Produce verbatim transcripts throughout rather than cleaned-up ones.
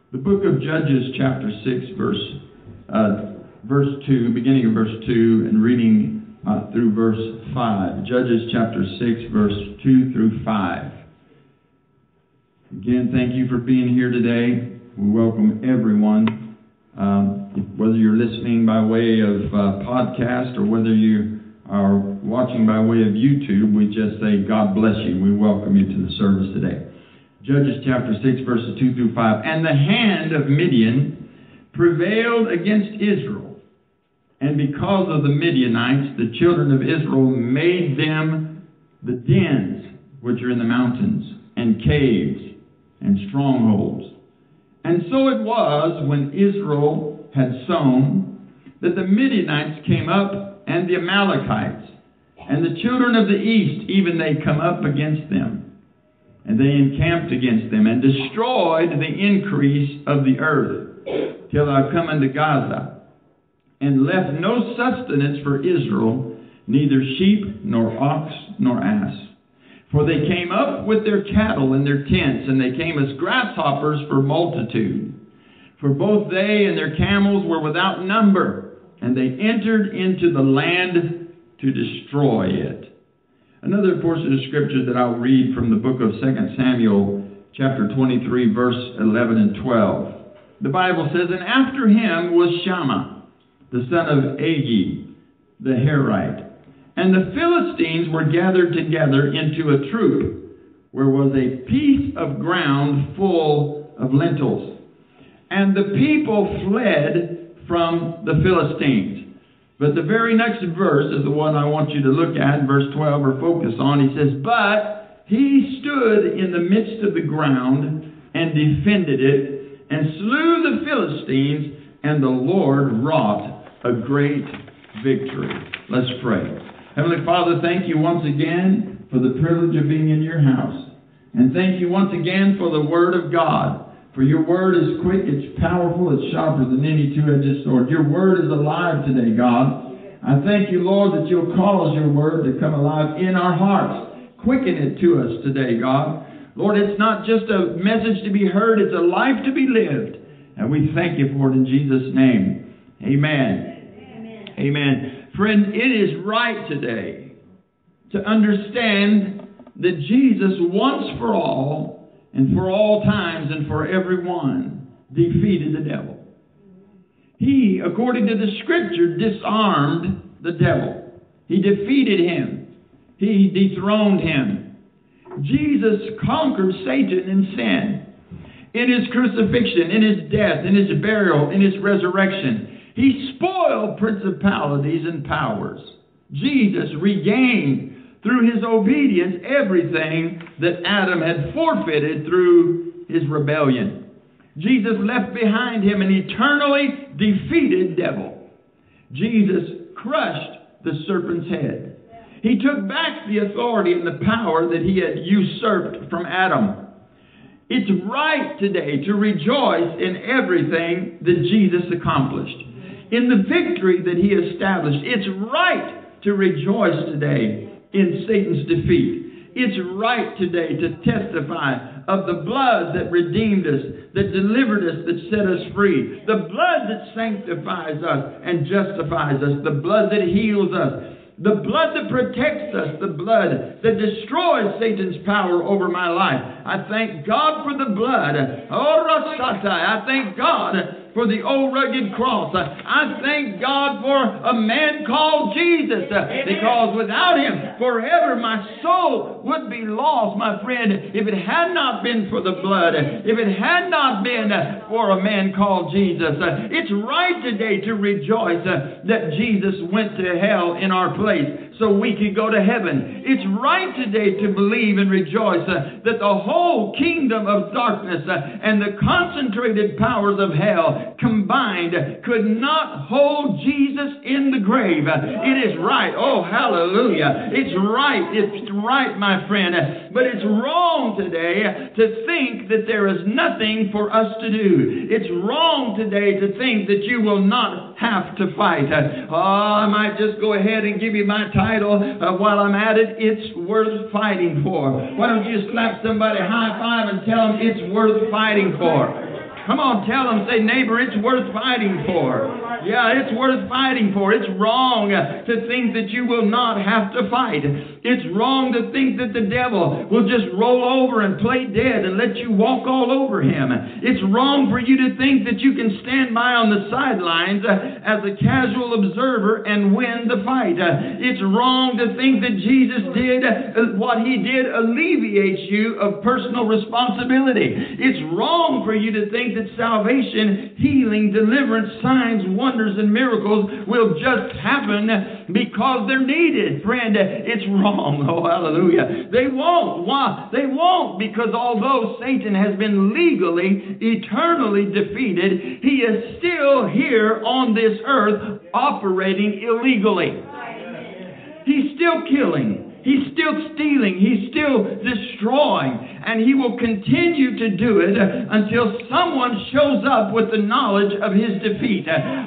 The book of Judges, chapter six, verse uh, verse two, beginning of verse two, and reading uh, through verse five. Judges, chapter six, verse two through five. Again, thank you for being here today. We welcome everyone, um, whether you're listening by way of uh, podcast or whether you are watching by way of YouTube. We just say, God bless you. We welcome you to the service today. Judges chapter six, verses two through five. And the hand of Midian prevailed against Israel. And because of the Midianites, the children of Israel made them the dens which are in the mountains, and caves, and strongholds. And so it was, when Israel had sown, that the Midianites came up, and the Amalekites, and the children of the east, even they come up against them. And they encamped against them, and destroyed the increase of the earth, till I come unto Gaza, and left no sustenance for Israel, neither sheep, nor ox, nor ass. For they came up with their cattle and their tents, and they came as grasshoppers for multitude. For both they and their camels were without number, and they entered into the land to destroy it. Another portion of Scripture that I'll read from the book of Second Samuel, chapter twenty-three, verse eleven and twelve. The Bible says, And after him was Shammah, the son of Agee, the Herite. And the Philistines were gathered together into a troop, where was a piece of ground full of lentils. And the people fled from the Philistines. But the very next verse is the one I want you to look at, verse twelve, or focus on. He says, But he stood in the midst of the ground and defended it, and slew the Philistines, and the Lord wrought a great victory. Let's pray. Heavenly Father, thank you once again for the privilege of being in your house. And thank you once again for the Word of God. For your word is quick, it's powerful, it's sharper than any two-edged sword. Your word is alive today, God. I thank you, Lord, that you'll cause your word to come alive in our hearts. Quicken it to us today, God. Lord, it's not just a message to be heard, it's a life to be lived. And we thank you for it in Jesus' name. Amen. Amen. Amen. Friend, it is right today to understand that Jesus once for all, and for all times and for everyone, defeated the devil. He, according to the Scripture, disarmed the devil. He defeated him. He dethroned him. Jesus conquered Satan and sin. In his crucifixion, in his death, in his burial, in his resurrection, he spoiled principalities and powers. Jesus regained, through his obedience, everything that Adam had forfeited through his rebellion. Jesus left behind him an eternally defeated devil. Jesus crushed the serpent's head. He took back the authority and the power that he had usurped from Adam. It's right today to rejoice in everything that Jesus accomplished, in the victory that he established. It's right to rejoice today in Satan's defeat. It's right today to testify of the blood that redeemed us, that delivered us, that set us free. The blood that sanctifies us and justifies us. The blood that heals us. The blood that protects us. The blood that destroys Satan's power over my life. I thank God for the blood. Oh, Rasatai, I thank God for the old rugged cross. I thank God for a man called Jesus, because without him, forever my soul would be lost, my friend, if it had not been for the blood, if it had not been for a man called Jesus. It's right today to rejoice that Jesus went to hell in our place so we could go to heaven. It's right today to believe and rejoice that the whole kingdom of darkness and the concentrated powers of hell combined could not hold Jesus in the grave. It is right. Oh, hallelujah. It's right. It's right, my friend. But it's wrong today to think that there is nothing for us to do. It's wrong today to think that you will not have to fight. Oh, I might just go ahead and give you my title uh, while I'm at it. It's worth fighting for. Why don't you slap somebody high five and tell them it's worth fighting for? Come on, tell them, say, neighbor, it's worth fighting for. Yeah, it's worth fighting for. It's wrong to think that you will not have to fight. It's wrong to think that the devil will just roll over and play dead and let you walk all over him. It's wrong for you to think that you can stand by on the sidelines as a casual observer and win the fight. It's wrong to think that Jesus did what he did alleviates you of personal responsibility. It's wrong for you to think that salvation, healing, deliverance, signs, wonders, and miracles will just happen because they're needed. Friend, it's wrong. Oh, hallelujah. They won't. Why? They won't, because although Satan has been legally, eternally defeated, he is still here on this earth operating illegally. He's still killing. He's still stealing. He's still destroying. And he will continue to do it until someone shows up with the knowledge of his defeat.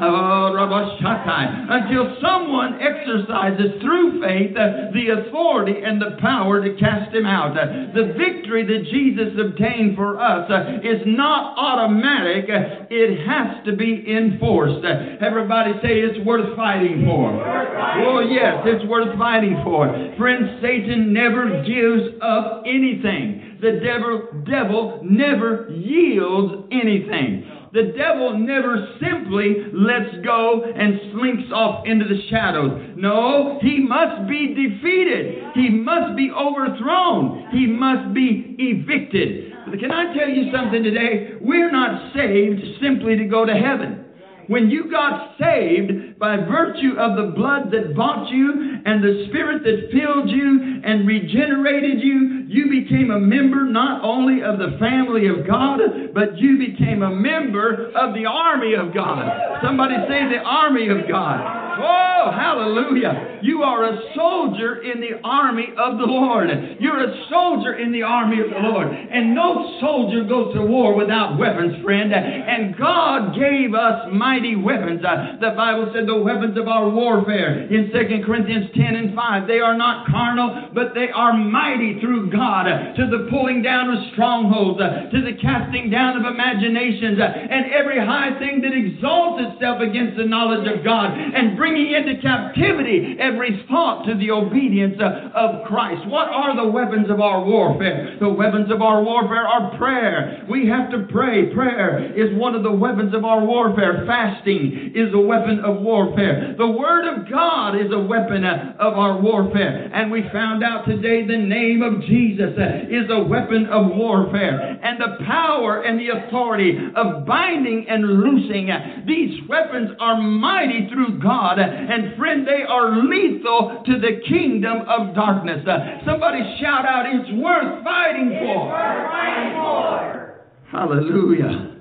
Until someone exercises through faith the authority and the power to cast him out. The victory that Jesus obtained for us is not automatic. It has to be enforced. Everybody say it's worth fighting for. Oh yes, it's worth fighting for. Friends, Satan never gives up anything. The devil, devil never yields anything. The devil never simply lets go and slinks off into the shadows. No, he must be defeated. He must be overthrown. He must be evicted. Can I tell you something today? We're not saved simply to go to heaven. When you got saved by virtue of the blood that bought you and the Spirit that filled you and regenerated you, you became a member not only of the family of God, but you became a member of the army of God. Somebody say the army of God. Oh, hallelujah. You are a soldier in the army of the Lord. You're a soldier in the army of the Lord. And no soldier goes to war without weapons, friend. And God gave us mighty weapons. Uh, the Bible said the weapons of our warfare in Second Corinthians ten and five, they are not carnal, but they are mighty through God uh, to the pulling down of strongholds, uh, to the casting down of imaginations, uh, and every high thing that exalts itself against the knowledge of God, and bringing into captivity every thought to the obedience uh, of Christ. What are the weapons of our warfare? The weapons of our warfare are prayer. We have to pray. Prayer is one of the weapons of our warfare. Fasting is a weapon of warfare. The Word of God is a weapon uh, of our warfare. And we found out today the name of Jesus uh, is a weapon of warfare. And the power and the authority of binding and loosing, uh, these weapons are mighty through God. And friend, they are lethal to the kingdom of darkness. Uh, somebody shout out, it's worth fighting for. It's worth fighting for. Hallelujah.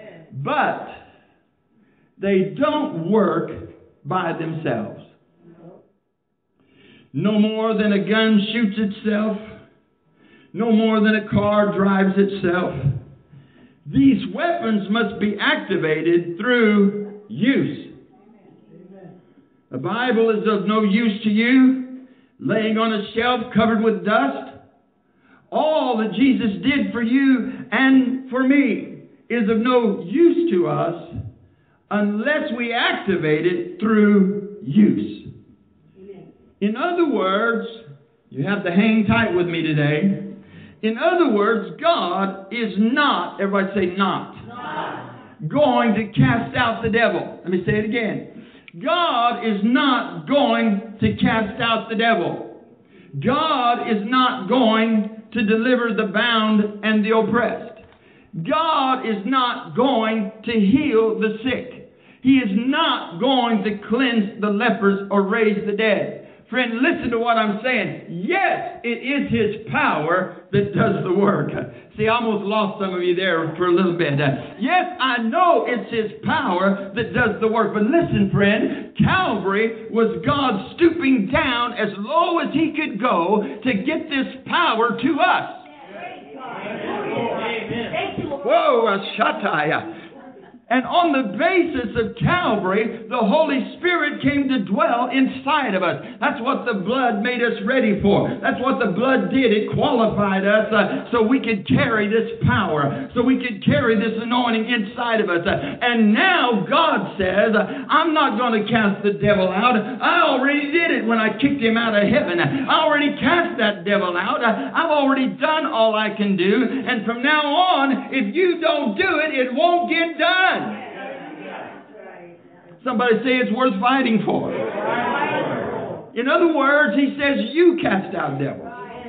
But they don't work by themselves. No more than a gun shoots itself. No more than a car drives itself. These weapons must be activated through use. The Bible is of no use to you, laying on a shelf covered with dust. All that Jesus did for you and for me is of no use to us unless we activate it through use. In other words, you have to hang tight with me today. In other words, God is not, everybody say not, not, going to cast out the devil. Let me say it again. God is not going to cast out the devil. God is not going to deliver the bound and the oppressed. God is not going to heal the sick. He is not going to cleanse the lepers or raise the dead. Friend, listen to what I'm saying. Yes, it is His power that does the work. See, I almost lost some of you there for a little bit. Yes, I know it's His power that does the work. But listen, friend, Calvary was God stooping down as low as He could go to get this power to us. Whoa, Ashataya. And on the basis of Calvary, the Holy Spirit came to dwell inside of us. That's what the blood made us ready for. That's what the blood did. It qualified us uh, so we could carry this power, so we could carry this anointing inside of us. Uh, and now God says, I'm not going to cast the devil out. I already did it when I kicked him out of heaven. I already cast that devil out. Uh, I've already done all I can do. And from now on, if you don't do it, it won't get done. Somebody say it's worth fighting for. In other words, he says you cast out devils.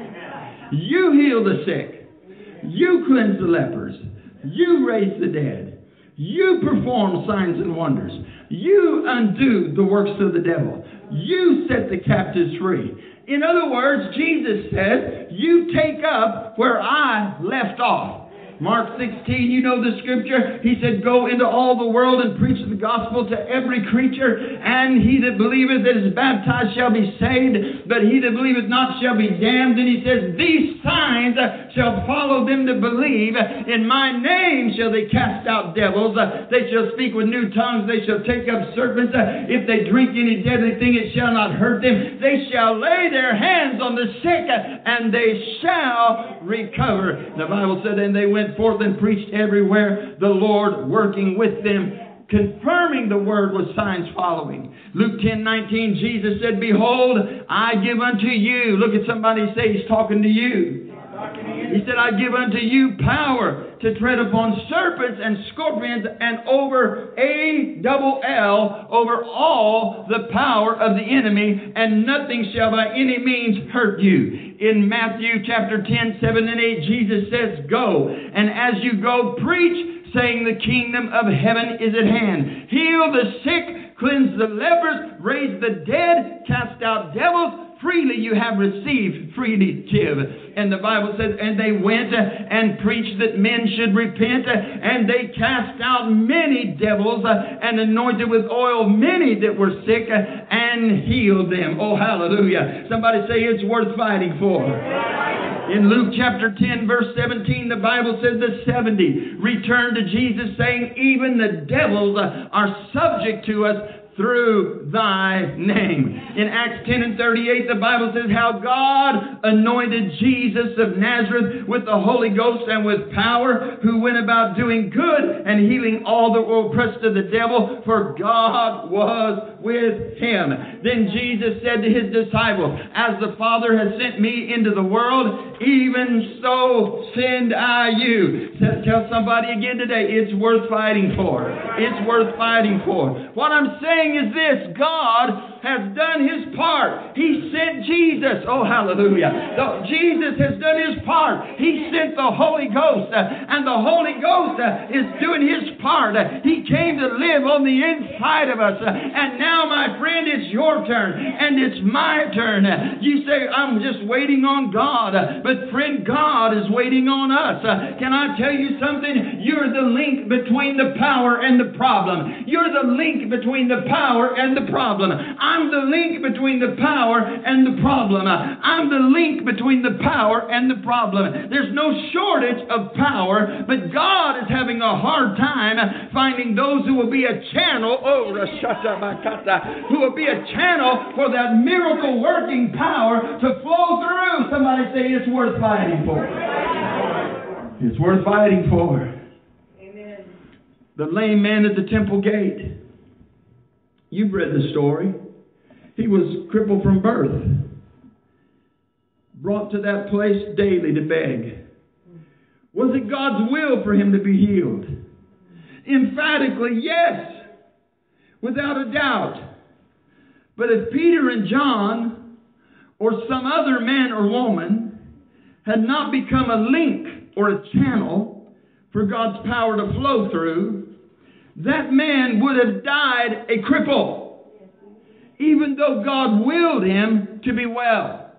You heal the sick. You cleanse the lepers. You raise the dead. You perform signs and wonders. You undo the works of the devil. You set the captives free. In other words, Jesus says, you take up where I left off. Mark sixteen, you know the scripture. He said, go into all the world and preach the gospel to every creature. And he that believeth that is baptized shall be saved, but he that believeth not shall be damned. And he says, these signs shall follow them that believe. In my name shall they cast out devils. They shall speak with new tongues. They shall take up serpents. If they drink any deadly thing, it shall not hurt them. They shall lay their hands on the sick, and they shall recover. The Bible said, and they went forth and preached everywhere, the Lord working with them, confirming the word with signs following. Luke ten nineteen, Jesus said, behold, I give unto you. Look at somebody, say he's talking to you. He said, I give unto you power to tread upon serpents and scorpions and over A double L, over all the power of the enemy, and nothing shall by any means hurt you. In Matthew chapter ten, seven and eight, Jesus says, go. And as you go, preach, saying the kingdom of heaven is at hand. Heal the sick, cleanse the lepers, raise the dead, cast out devils. Freely you have received, freely give. And the Bible says, and they went and preached that men should repent, and they cast out many devils and anointed with oil many that were sick and healed them. Oh, hallelujah. Somebody say it's worth fighting for. In Luke chapter ten, verse seventeen, the Bible says the seventy returned to Jesus, saying, even the devils are subject to us through thy name. In Acts ten and thirty-eight, the Bible says how God anointed Jesus of Nazareth with the Holy Ghost and with power, who went about doing good and healing all that were oppressed of the devil, for God was with him. Then Jesus said to his disciples, as the Father has sent me into the world, even so send I you. Tell somebody again today, it's worth fighting for. It's worth fighting for. What I'm saying is this, God has done his part. He sent Jesus. Oh, hallelujah. The, Jesus has done his part. He sent the Holy Ghost, uh, and the Holy Ghost uh, is doing his part. Uh, he came to live on the inside of us. Uh, and now, my friend, it's your turn, and it's my turn. Uh, you say, I'm just waiting on God. Uh, but, friend, God is waiting on us. Uh, can I tell you something? You're the link between the power and the problem. You're the link between the power and the problem. I'm the link between the power and the problem. I'm the link between the power and the problem. There's no shortage of power, but God is having a hard time finding those who will be a channel, oh, who will be a channel for that miracle working power to flow through. Somebody say it's worth fighting for. It's worth fighting for. Amen. The lame man at the temple gate. You've read the story. He was crippled from birth. Brought to that place daily to beg. Was it God's will for him to be healed? Emphatically, yes. Without a doubt. But if Peter and John or some other man or woman had not become a link or a channel for God's power to flow through, that man would have died a cripple, even though God willed him to be well.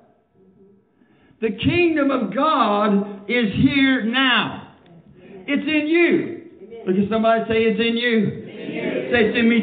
The kingdom of God is here now. It's in you. Look at somebody, say it's in you. Say it's in me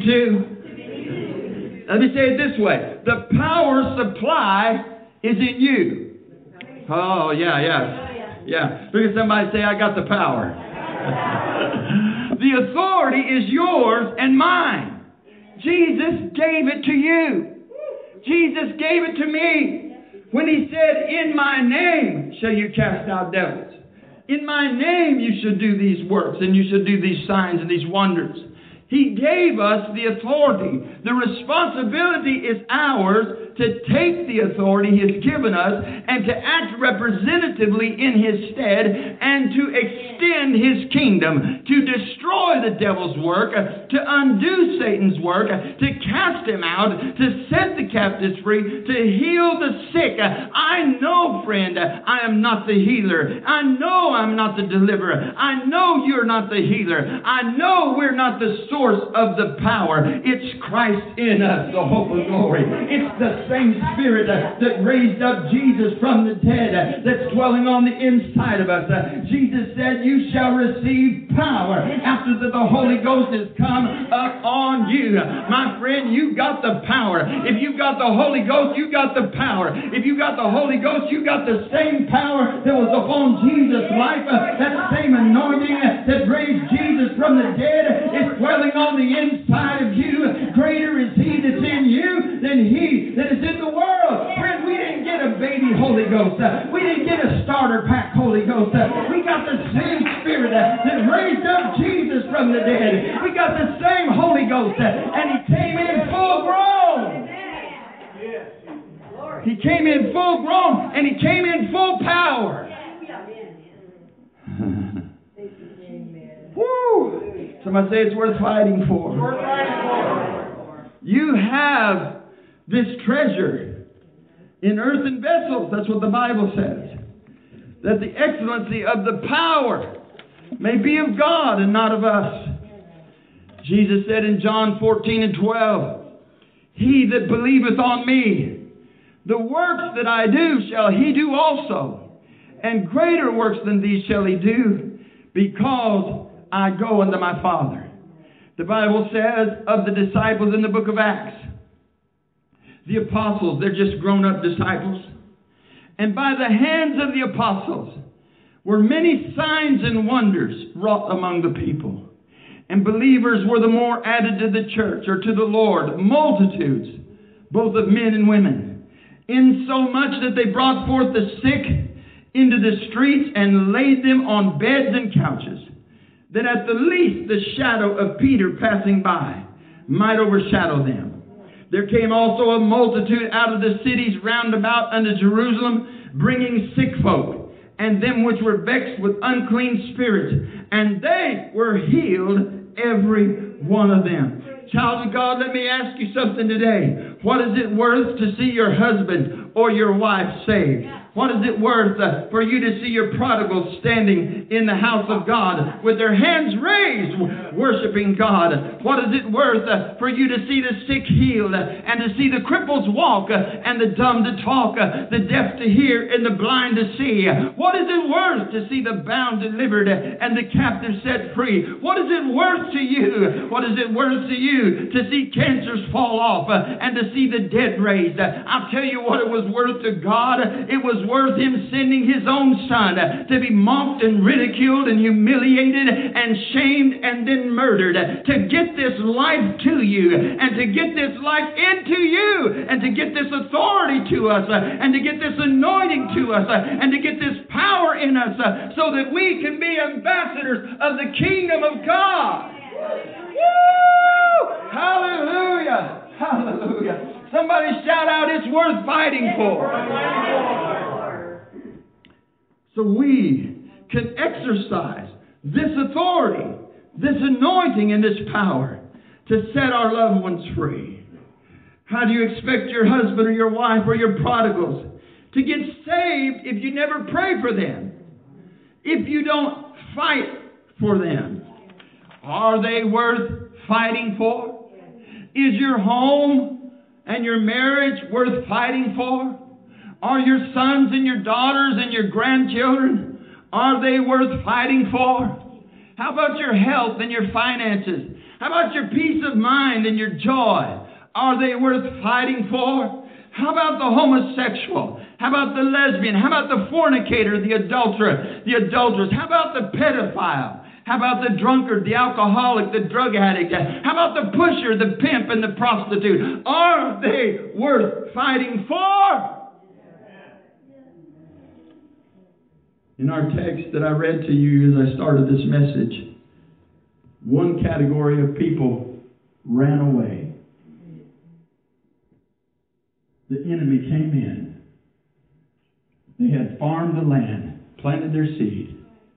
too. Let me say it this way. The power supply is in you. Oh, yeah, yeah. Yeah. Look at somebody, say, I got the power. The authority is yours and mine. Jesus gave it to you. Jesus gave it to me when He said, in my name shall you cast out devils. In my name you should do these works, and you should do these signs and these wonders. He gave us the authority. The responsibility is ours to take the authority He has given us and to act representatively in His stead and to extend His kingdom, to destroy the devil's work, to undo Satan's work, to cast him out, to set the captives free, to heal the sick. I know, friend, I am not the healer. I know I'm not the deliverer. I know you're not the healer. I know we're not the source of the power. It's Christ in us, the hope of glory. It's the same Spirit uh, that raised up Jesus from the dead uh, that's dwelling on the inside of us. Uh, Jesus said, you shall receive power after that the Holy Ghost has come up on you. My friend, you got the power. If you got the Holy Ghost, you got the power. If you got the Holy Ghost, you got the same power that was upon Jesus' life. Uh, that same anointing uh, that raised Jesus from the dead is dwelling on the inside of you. Greater is He that's in you than he that is in the world. Friend, we didn't get a baby Holy Ghost. Uh, we didn't get a starter pack Holy Ghost. Uh, we got the same Spirit uh, that raised up Jesus from the dead. We got the same Holy Ghost, uh, and He came in full grown. He came in full grown, and He came in full power. Woo! Somebody say it's worth fighting for. It's worth fighting for. You have this treasure in earthen vessels. That's what the Bible says. That the excellency of the power may be of God and not of us. Jesus said in John fourteen and twelve, he that believeth on me, the works that I do shall he do also, and greater works than these shall he do, because I go unto my Father. The Bible says of the disciples in the book of Acts, the apostles, they're just grown-up disciples. And by the hands of the apostles were many signs and wonders wrought among the people. And believers were the more added to the church or to the Lord, multitudes, both of men and women, insomuch that they brought forth the sick into the streets and laid them on beds and couches, that at the least the shadow of Peter passing by might overshadow them. There came also a multitude out of the cities round about unto Jerusalem, bringing sick folk, and them which were vexed with unclean spirits, and they were healed, every one of them. Child of God, let me ask you something today. What is it worth to see your husband or your wife saved? What is it worth uh, for you to see your prodigals standing in the house of God with their hands raised, worshiping God? What is it worth uh, for you to see the sick healed uh, and to see the cripples walk uh, and the dumb to talk, uh, the deaf to hear and the blind to see? What is it worth to see the bound delivered uh, and the captive set free? What is it worth to you? What is it worth to you to see cancers fall off uh, and to see the dead raised? Uh, I'll tell you what it was worth to God. It was worth Him sending His own Son to be mocked and ridiculed and humiliated and shamed and then murdered, to get this life to you and to get this life into you and to get this authority to us and to get this anointing to us and to get this power in us so that we can be ambassadors of the kingdom of God. Woo! Hallelujah! Hallelujah! Somebody shout out, it's worth fighting for. So we can exercise this authority, this anointing, and this power to set our loved ones free. How do you expect your husband or your wife or your prodigals to get saved if you never pray for them? If you don't fight for them? Are they worth fighting for? Is your home and your marriage worth fighting for? Are your sons and your daughters and your grandchildren, are they worth fighting for? How about your health and your finances? How about your peace of mind and your joy? Are they worth fighting for? How about the homosexual? How about the lesbian? How about the fornicator, the adulterer, the adulteress? How about the pedophile? How about the drunkard, the alcoholic, the drug addict? How about the pusher, the pimp, and the prostitute? Are they worth fighting for? In our text that I read to you as I started this message, one category of people ran away. The enemy came in. They had farmed the land, planted their seed.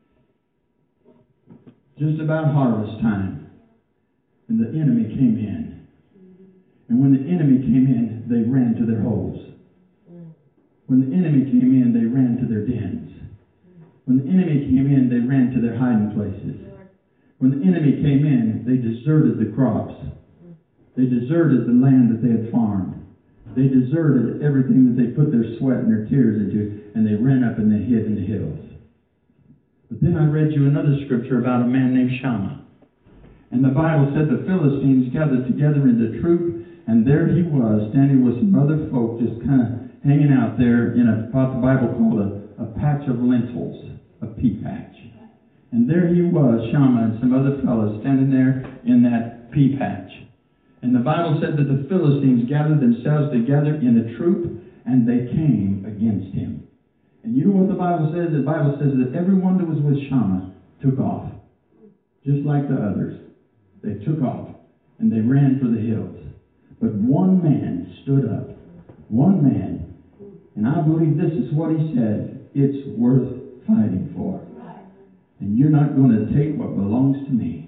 Just about harvest time. And the enemy came in. And when the enemy came in, they ran to their holes. When the enemy came in, they ran to their dens. When the enemy came in, they ran to their hiding places. When the enemy came in, they deserted the crops. They deserted the land that they had farmed. They deserted everything that they put their sweat and their tears into, and they ran up and they hid in the hills. But then I read you another scripture about a man named Shammah. And the Bible said the Philistines gathered together in the troop, and there he was, standing with some other folk, just kind of hanging out there in a, what the Bible called a, a patch of lentils, a pea patch. And there he was, Shammah, and some other fellows standing there in that pea patch. And the Bible said that the Philistines gathered themselves together in a troop, and they came against him. And you know what the Bible says? The Bible says that everyone that was with Shammah took off, just like the others. They took off, and they ran for the hills. But one man stood up. One man. And I believe this is what he said. It's worth fighting for. And you're not going to take what belongs to me.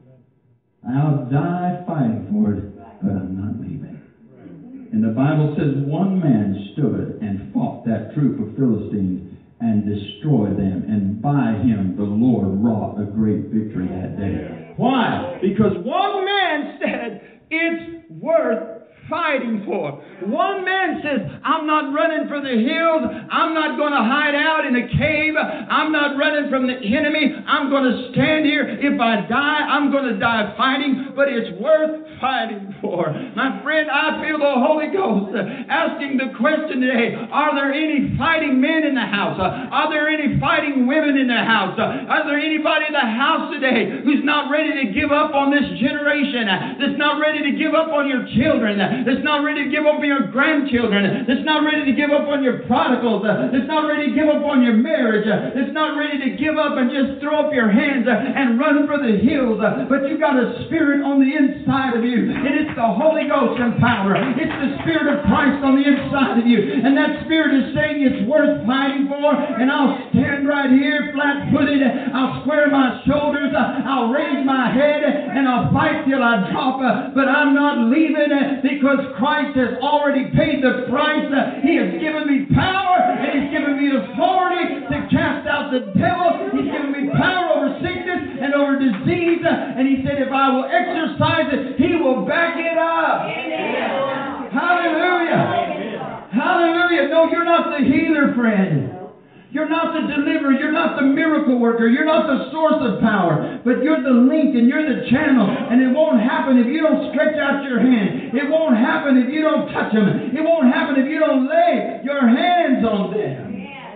I'll die fighting for it, but I'm not leaving. And the Bible says one man stood and fought that troop of Philistines and destroyed them. And by him the Lord wrought a great victory that day. Why? Because one man said, it's worth fighting for. One man says, I'm not running for the hills. I'm not going to hide out in a cave. I'm not running from the enemy. I'm going to stand here. If I die, I'm going to die fighting, but it's worth fighting for. My friend, I feel the Holy Ghost asking the question today, are there any fighting men in the house? Are there any fighting women in the house? Is there anybody in the house today who's not ready to give up on this generation, that's not ready to give up on your children, that's not ready to give up on your grandchildren, that's not ready to give up on your prodigals, that's not ready to give up on your marriage, that's not ready to give up and just throw up your hands and run for the hills, but you got a spirit on the inside of you, and it's the Holy Ghost and power. It's the Spirit of Christ on the inside of you, and that Spirit is saying it's worth fighting for, and I'll stand right here flat-footed, I'll square my shoulders, I'll raise my head, and I'll fight till I drop, but I'm not leaving because Christ has already paid the price. He has given me power, and He's given me authority to cast out the devil. He's given me power over sickness and over disease, and He said if I will exercise it, He will back it up. Amen. Hallelujah. Amen. Hallelujah. No, you're not the healer, friend. You're not the deliverer. You're not the miracle worker. You're not the source of power. But you're the link and you're the channel. And it won't happen if you don't stretch out your hand. It won't happen if you don't touch them. It won't happen if you don't lay your hands on them.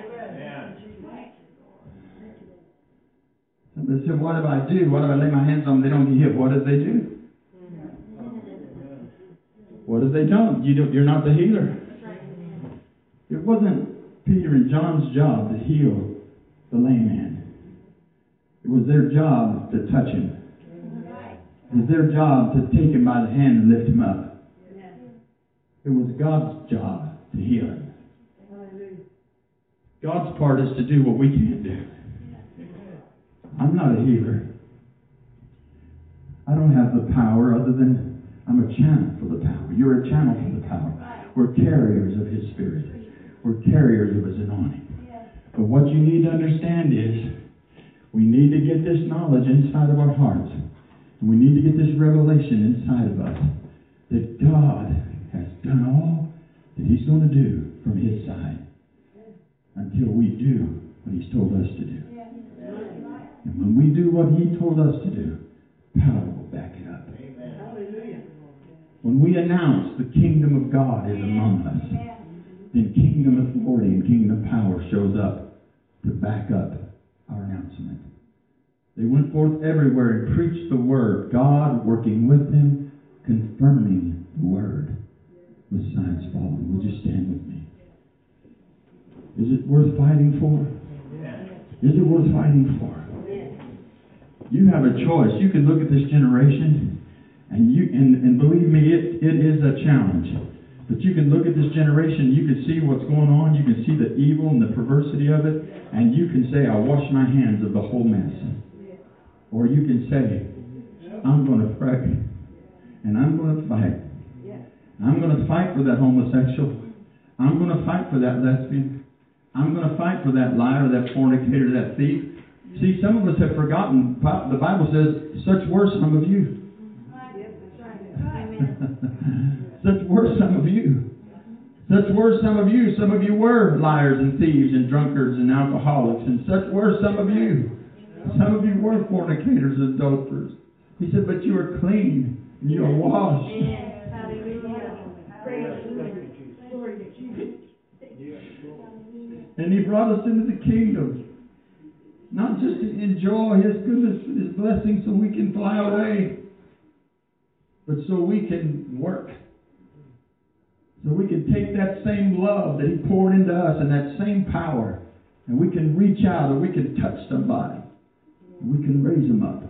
Somebody said, what if I do? What if I lay my hands on them? They don't get hit. What if they do? What if they don't? You don't you're not the healer. It wasn't Peter and John's job to heal the lame man. It was their job to touch him. It was their job to take him by the hand and lift him up. It was God's job to heal him. God's part is to do what we can't do. I'm not a healer. I don't have the power other than I'm a channel for the power. You're a channel for the power. We're carriers of His Spirit. We're carriers of His anointing. But what you need to understand is we need to get this knowledge inside of our hearts. And we need to get this revelation inside of us that God has done all that He's going to do from His side until we do what He's told us to do. And when we do what He told us to do, power will back it up. Amen. When we announce the kingdom of God is among us, then kingdom authority and kingdom power shows up to back up our announcement. They went forth everywhere and preached the word, God working with them, confirming the word with signs following. Would you stand with me? Is it worth fighting for? Is it worth fighting for? You have a choice. You can look at this generation, and you and, and believe me, it, it is a challenge. But you can look at this generation, you can see what's going on, you can see the evil and the perversity of it, and you can say, I wash my hands of the whole mess. Or you can say, I'm going to pray, and I'm going to fight. I'm going to fight for that homosexual. I'm going to fight for that lesbian. I'm going to fight for that liar, that fornicator, that thief. See, some of us have forgotten. The Bible says, such were some of you. Such were some of you. Such were some of you. Some of you were liars and thieves and drunkards and alcoholics. And such were some of you. Some of you were fornicators and adulterers. He said, but you are clean and you are washed. And He brought us into the kingdom. Not just to enjoy His goodness and His blessings so we can fly away, but so we can work. So we can take that same love that He poured into us and that same power, and we can reach out and we can touch somebody. And we can raise them up.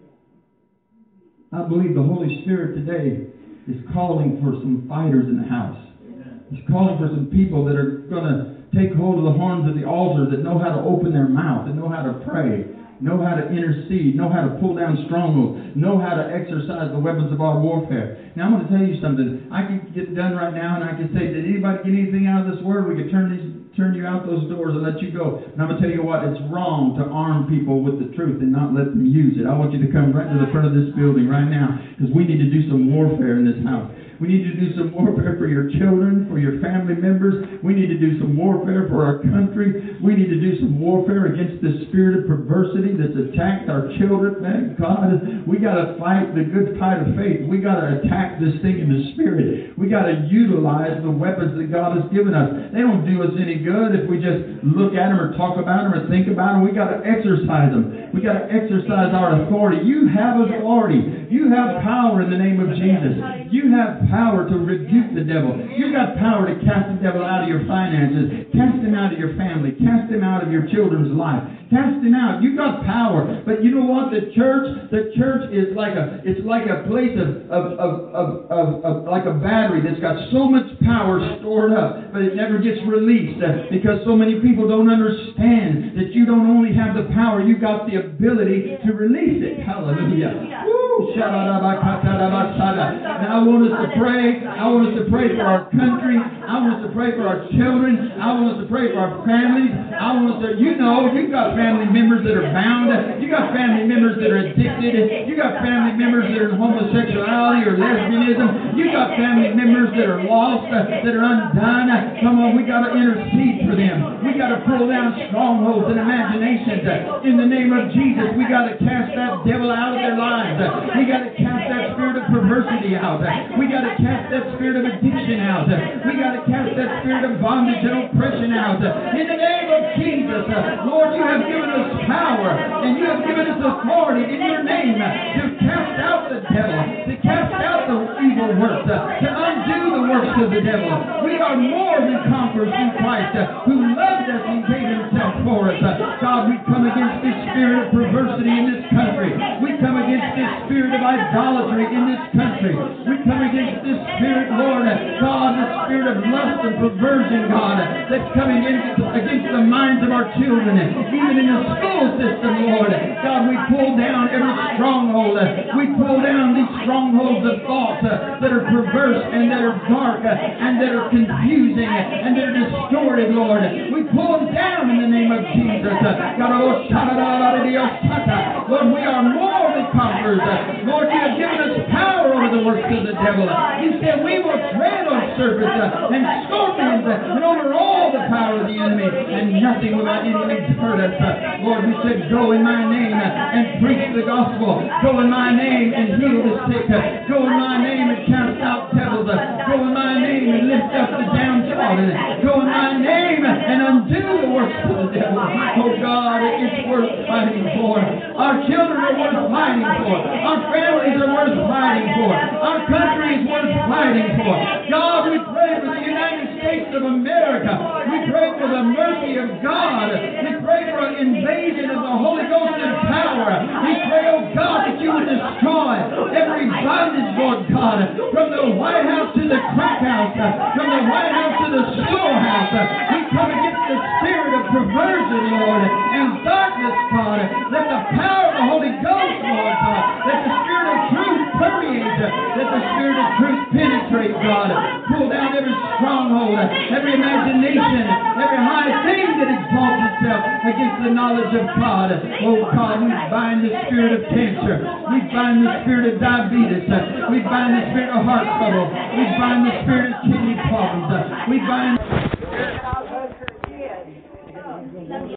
I believe the Holy Spirit today is calling for some fighters in the house. He's calling for some people that are going to take hold of the horns of the altar, that know how to open their mouth, that know how to pray, know how to intercede, know how to pull down strongholds, know how to exercise the weapons of our warfare. Now I'm going to tell you something. I can get done right now and I can say, did anybody get anything out of this word? We could turn these turn you out those doors and let you go. And I'm going to tell you what, it's wrong to arm people with the truth and not let them use it. I want you to come right to the front of this building right now, because we need to do some warfare in this house. We need to do some warfare for your children, for your family members. We need to do some warfare for our country. We need to do some warfare against this spirit of perversity that's attacked our children. Man, God, we got to fight the good fight of faith. We got to attack this thing in the spirit. We got to utilize the weapons that God has given us. They don't do us any good if we just look at them or talk about them or think about them. We got to exercise them. We got to exercise our authority. You have authority. You have power in the name of Jesus. You have power to rebuke the devil. You've got power to cast the devil out of your finances. Cast him out of your family. Cast him out of your children's life. Cast him out. You've got power. But you know what? The church, the church is like a, it's like a place of, of, of, of, of, of like a battery that's got so much power stored up, but it never gets released uh, because so many people don't understand that you don't only have the power, you've got the ability to release it. Hallelujah. Woo! Now I want us to pray. I want us to pray for our country. I want us to pray for our children. I want us to pray for our families. I want us to, you know, you've got family members that are bound. You got family members that are addicted. You got family members that are in homosexuality or lesbianism. You got family members that are lost, uh, that are undone. Come on, we got to intercede for them. We got to pull down strongholds and imaginations. Uh, in the name of Jesus, we got to cast that devil out of their lives. Uh, we got to cast that spirit of perversity out. Uh, we got to cast that spirit of addiction out. Uh, we got to cast that spirit of bondage and oppression out. Uh, in the name of Jesus, uh, Lord, you have given us power and you have given us authority in your name uh, to cast out the devil, to cast out the evil works, uh, to undo the works of the devil. We are more than conquerors through Christ, uh, who loved us and gave himself for us. Uh, God, we come against this spirit of perversity in this country. We come against this spirit of idolatry in this country. We come against this spirit, Lord, uh, God, the spirit of lust and perversion, God, uh, that's coming against, against the minds of our children, uh, even in the school system, Lord. God, we pull down every stronghold. Uh, we pull down these strongholds of thought uh, that are perverse and that are dark uh, and that are confusing uh, and that are distorted, Lord. We pull them down in the name of Jesus. Uh, God, oh, Lord, we are more than conquerors. Uh, Lord, you have given us power over the works of the devil. You said we will tread on serpents uh, and scorpions uh, and over all the power of the enemy, and nothing will by any means hurt us. Uh, Lord, you said, go in my name uh, and preach the gospel. Go in my name and heal the sick. Uh, go in my name and cast out devils. Uh, go in my name and lift up the downtrodden. Go in my name and undo the works of the devil. Oh God, it's worth fighting for. Our children are worth fighting for. Our families are worth fighting for. Our country is worth fighting for. God, we pray for the United States of America. We pray for the mercy of God. We pray for an invasion of the Holy Ghost and power. We pray, oh God, that you would destroy every bondage, Lord God, from the White House to the crack house, from the White House to the storehouse. We come against the spirit of perversion, Lord, and darkness, God. Let the power of the Holy Ghost, Lord God, let the spirit of truth permeate, let the spirit of truth penetrate, God. Pull down every stronghold, every imagination, every high thing that exalts itself against the knowledge of God. Oh God, we bind the spirit of cancer. We bind the spirit of diabetes. We bind the spirit of heart trouble. We bind the spirit of kidney problems. We bind